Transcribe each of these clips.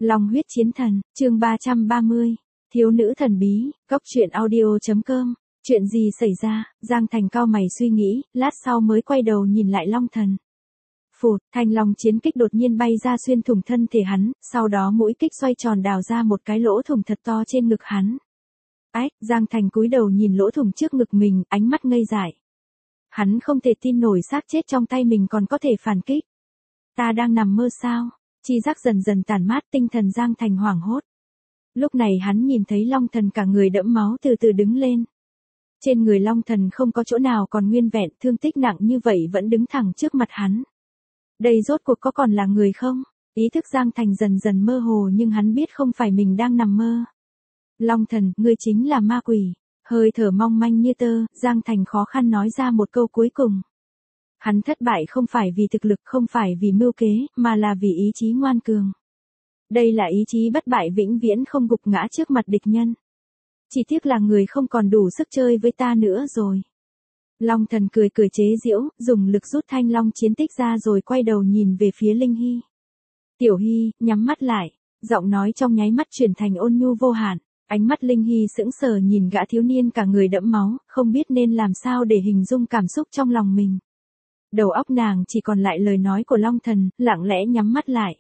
Long huyết chiến thần, chương 330. Thiếu nữ thần bí, góc truyện audio.com. Chuyện gì xảy ra? Giang Thành cau mày suy nghĩ, lát sau mới quay đầu nhìn lại Long Thần. Phụt, thanh long chiến kích đột nhiên bay ra xuyên thủng thân thể hắn, sau đó mũi kích xoay tròn đào ra một cái lỗ thủng thật to trên ngực hắn. Ách, Giang Thành cúi đầu nhìn lỗ thủng trước ngực mình, ánh mắt ngây dại. Hắn không thể tin nổi xác chết trong tay mình còn có thể phản kích. Ta đang nằm mơ sao? Chi giác dần dần tản mát, tinh thần Giang Thành hoảng hốt. Lúc này hắn nhìn thấy Long Thần cả người đẫm máu từ từ đứng lên. Trên người Long Thần không có chỗ nào còn nguyên vẹn, thương tích nặng như vậy vẫn đứng thẳng trước mặt hắn. Đây rốt cuộc có còn là người không? Ý thức Giang Thành dần dần mơ hồ nhưng hắn biết không phải mình đang nằm mơ. Long Thần, ngươi chính là ma quỷ. Hơi thở mong manh như tơ, Giang Thành khó khăn nói ra một câu cuối cùng. Hắn thất bại không phải vì thực lực, không phải vì mưu kế, mà là vì ý chí ngoan cường. Đây là ý chí bất bại vĩnh viễn không gục ngã trước mặt địch nhân. Chỉ tiếc là người không còn đủ sức chơi với ta nữa rồi. Long Thần cười cười chế giễu, dùng lực rút thanh long chiến tích ra rồi quay đầu nhìn về phía Linh Hy. Tiểu Hy, nhắm mắt lại, giọng nói trong nháy mắt chuyển thành ôn nhu vô hạn. Ánh mắt Linh Hy sững sờ nhìn gã thiếu niên cả người đẫm máu, không biết nên làm sao để hình dung cảm xúc trong lòng mình. Đầu óc nàng chỉ còn lại lời nói của Long Thần, lặng lẽ nhắm mắt lại.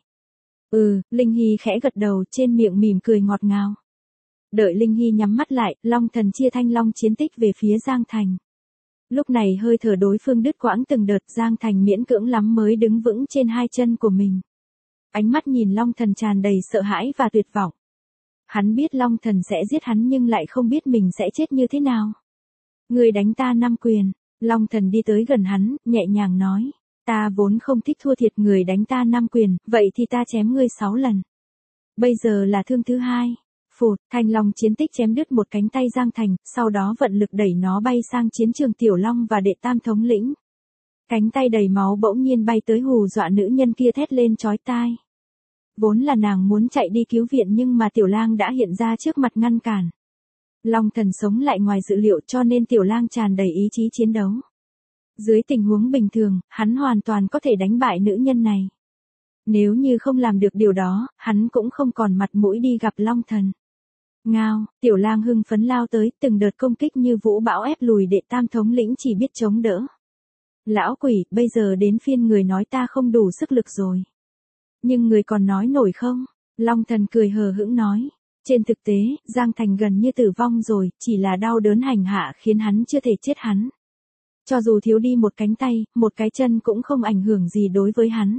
Linh Hy khẽ gật đầu, trên miệng mỉm cười ngọt ngào. Đợi Linh Hy nhắm mắt lại, Long Thần chia thanh long chiến tích về phía Giang Thành. Lúc này hơi thở đối phương đứt quãng từng đợt, Giang Thành miễn cưỡng lắm mới đứng vững trên hai chân của mình. Ánh mắt nhìn Long Thần tràn đầy sợ hãi và tuyệt vọng. Hắn biết Long Thần sẽ giết hắn nhưng lại không biết mình sẽ chết như thế nào. Người đánh ta 5 quyền. Long Thần đi tới gần hắn, nhẹ nhàng nói. Ta vốn không thích thua thiệt, người đánh ta 5 quyền, vậy thì ta chém ngươi 6 lần. Bây giờ là thương thứ 2. Phụt, thanh long chiến tích chém đứt một cánh tay Giang Thành, sau đó vận lực đẩy nó bay sang chiến trường Tiểu Long và đệ tam thống lĩnh. Cánh tay đầy máu bỗng nhiên bay tới hù dọa nữ nhân kia thét lên chói tai. Vốn là nàng muốn chạy đi cứu viện nhưng mà Tiểu Lang đã hiện ra trước mặt ngăn cản. Long Thần sống lại ngoài dự liệu cho nên Tiểu Lang tràn đầy ý chí chiến đấu. Dưới tình huống bình thường, hắn hoàn toàn có thể đánh bại nữ nhân này. Nếu như không làm được điều đó, hắn cũng không còn mặt mũi đi gặp Long Thần. Ngao, Tiểu Lang hưng phấn lao tới, từng đợt công kích như vũ bão ép lùi đệ tam thống lĩnh chỉ biết chống đỡ. Lão quỷ, bây giờ đến phiên người nói ta không đủ sức lực rồi. Nhưng người còn nói nổi không? Long Thần cười hờ hững nói. Trên thực tế, Giang Thành gần như tử vong rồi, chỉ là đau đớn hành hạ khiến hắn chưa thể chết hắn. Cho dù thiếu đi một cánh tay, một cái chân cũng không ảnh hưởng gì đối với hắn.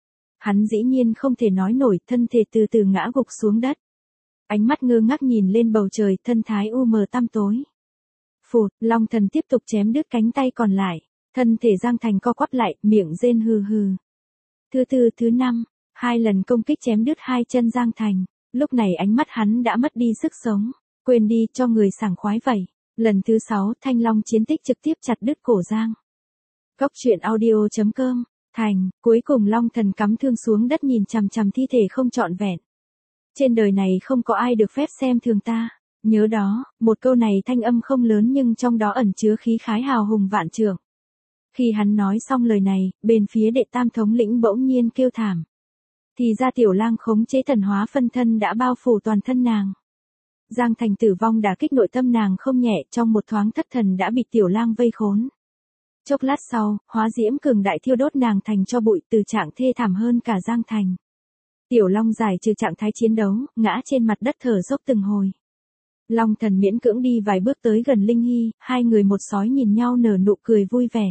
Hắn dĩ nhiên không thể nói nổi, thân thể từ từ ngã gục xuống đất. Ánh mắt ngơ ngác nhìn lên bầu trời, thân thái u mờ tăm tối. Phụt, Long Thần tiếp tục chém đứt cánh tay còn lại. Thân thể Giang Thành co quắp lại, miệng rên hừ hừ. Thứ 4, thứ 5, 2 lần công kích chém đứt 2 chân Giang Thành. Lúc này ánh mắt hắn đã mất đi sức sống. Quên đi, cho người sảng khoái vậy. Lần thứ 6, thanh long chiến tích trực tiếp chặt đứt cổ Giang. Góc truyện audio.com. Thành, cuối cùng Long Thần cắm thương xuống đất nhìn chằm chằm thi thể không trọn vẹn. Trên đời này không có ai được phép xem thường ta. Nhớ đó, một câu này thanh âm không lớn nhưng trong đó ẩn chứa khí khái hào hùng vạn trượng. Khi hắn nói xong lời này, bên phía đệ tam thống lĩnh bỗng nhiên kêu thảm. Thì ra Tiểu Lang khống chế thần hóa phân thân đã bao phủ toàn thân nàng. Giang Thành tử vong đả kích nội tâm nàng không nhẹ, trong một thoáng thất thần đã bị Tiểu Lang vây khốn. Chốc lát sau, hóa diễm cường đại thiêu đốt nàng thành cho bụi, từ trạng thê thảm hơn cả Giang Thành. Tiểu Long giải trừ trạng thái chiến đấu, ngã trên mặt đất thở dốc từng hồi. Long Thần miễn cưỡng đi vài bước tới gần Linh Hy, hai người một sói nhìn nhau nở nụ cười vui vẻ.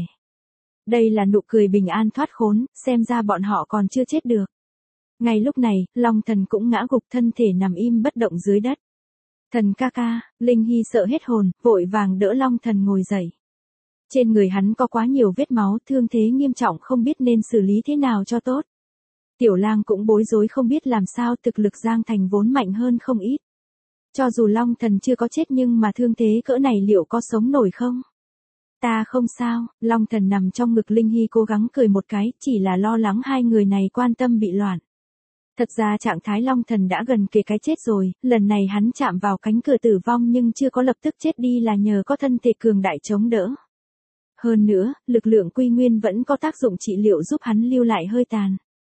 Đây là nụ cười bình an thoát khốn, xem ra bọn họ còn chưa chết được. Ngay lúc này, Long Thần cũng ngã gục, thân thể nằm im bất động dưới đất. Thần ca ca, Linh Hy sợ hết hồn, vội vàng đỡ Long Thần ngồi dậy. Trên người hắn có quá nhiều vết máu, thương thế nghiêm trọng không biết nên xử lý thế nào cho tốt. Tiểu Lang cũng bối rối không biết làm sao, thực lực Giang Thành vốn mạnh hơn không ít. Cho dù Long Thần chưa có chết nhưng mà thương thế cỡ này liệu có sống nổi không? Ta không sao, Long Thần nằm trong ngực Linh Hy cố gắng cười một cái, chỉ là lo lắng hai người này quan tâm bị loạn. Thật ra trạng thái Long Thần đã gần kề cái chết rồi, lần này hắn chạm vào cánh cửa tử vong nhưng chưa có lập tức chết đi là nhờ có thân thể cường đại chống đỡ. Hơn nữa, lực lượng quy nguyên vẫn có tác dụng trị liệu giúp hắn lưu lại hơi tàn.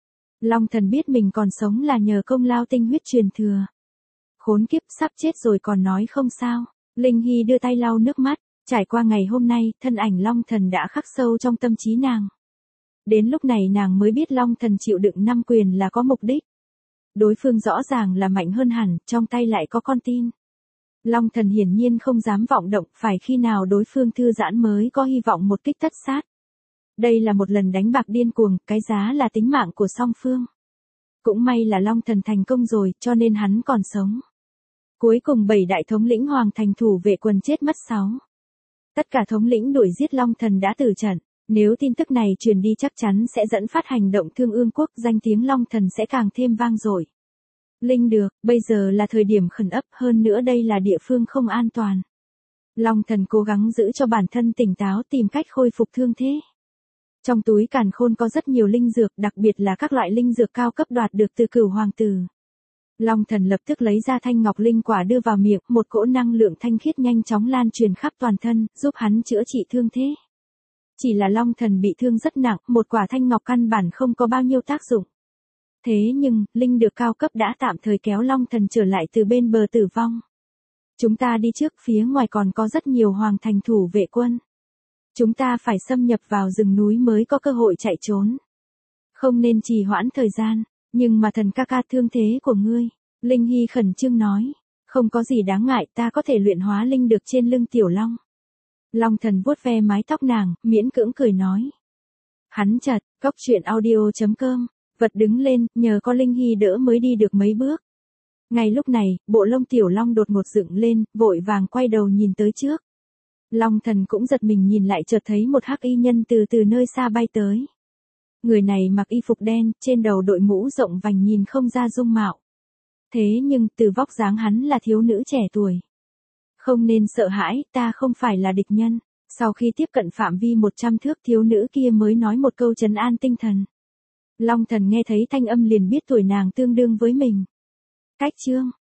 Long Thần biết mình còn sống là nhờ công lao tinh huyết truyền thừa. Khốn kiếp, sắp chết rồi còn nói không sao. Linh Hy đưa tay lau nước mắt, trải qua ngày hôm nay, thân ảnh Long Thần đã khắc sâu trong tâm trí nàng. Đến lúc này nàng mới biết Long Thần chịu đựng 5 quyền là có mục đích. Đối phương rõ ràng là mạnh hơn hẳn, trong tay lại có con tin. Long Thần hiển nhiên không dám vọng động, phải khi nào đối phương thư giãn mới có hy vọng một kích tất sát. Đây là một lần đánh bạc điên cuồng, cái giá là tính mạng của song phương. Cũng may là Long Thần thành công rồi, cho nên hắn còn sống. Cuối cùng 7 đại thống lĩnh hoàng thành thủ vệ quân chết mất 6. Tất cả thống lĩnh đuổi giết Long Thần đã tử trận. Nếu tin tức này truyền đi chắc chắn sẽ dẫn phát hành động Thương Ương Quốc, danh tiếng Long Thần sẽ càng thêm vang dội. Linh được, bây giờ là thời điểm khẩn ấp, hơn nữa đây là địa phương không an toàn. Long Thần cố gắng giữ cho bản thân tỉnh táo, tìm cách khôi phục thương thế. Trong túi càn khôn có rất nhiều linh dược, đặc biệt là các loại linh dược cao cấp đoạt được từ Cửu Hoàng Tử. Long Thần lập tức lấy ra thanh ngọc linh quả đưa vào miệng, một cỗ năng lượng thanh khiết nhanh chóng lan truyền khắp toàn thân, giúp hắn chữa trị thương thế. Chỉ là Long Thần bị thương rất nặng, một quả thanh ngọc căn bản không có bao nhiêu tác dụng. Thế nhưng, linh dược cao cấp đã tạm thời kéo Long Thần trở lại từ bên bờ tử vong. Chúng ta đi trước, phía ngoài còn có rất nhiều hoàng thành thủ vệ quân. Chúng ta phải xâm nhập vào rừng núi mới có cơ hội chạy trốn. Không nên trì hoãn thời gian, nhưng mà thần ca ca thương thế của ngươi. Linh Hy khẩn trương nói, không có gì đáng ngại, ta có thể luyện hóa linh được trên lưng tiểu long. Long Thần vuốt ve mái tóc nàng, miễn cưỡng cười nói. Hắn chật, cóc truyện audio.com, vật đứng lên, nhờ có Linh Hy đỡ mới đi được mấy bước. Ngay lúc này, bộ lông tiểu long đột ngột dựng lên, vội vàng quay đầu nhìn tới trước. Long Thần cũng giật mình nhìn lại, chợt thấy một hắc y nhân từ nơi xa bay tới. Người này mặc y phục đen, trên đầu đội mũ rộng vành nhìn không ra dung mạo. Thế nhưng, từ vóc dáng hắn là thiếu nữ trẻ tuổi. Không nên sợ hãi, ta không phải là địch nhân. Sau khi tiếp cận phạm vi 100 thước, thiếu nữ kia mới nói một câu trấn an tinh thần. Long Thần nghe thấy thanh âm liền biết tuổi nàng tương đương với mình. Cách chương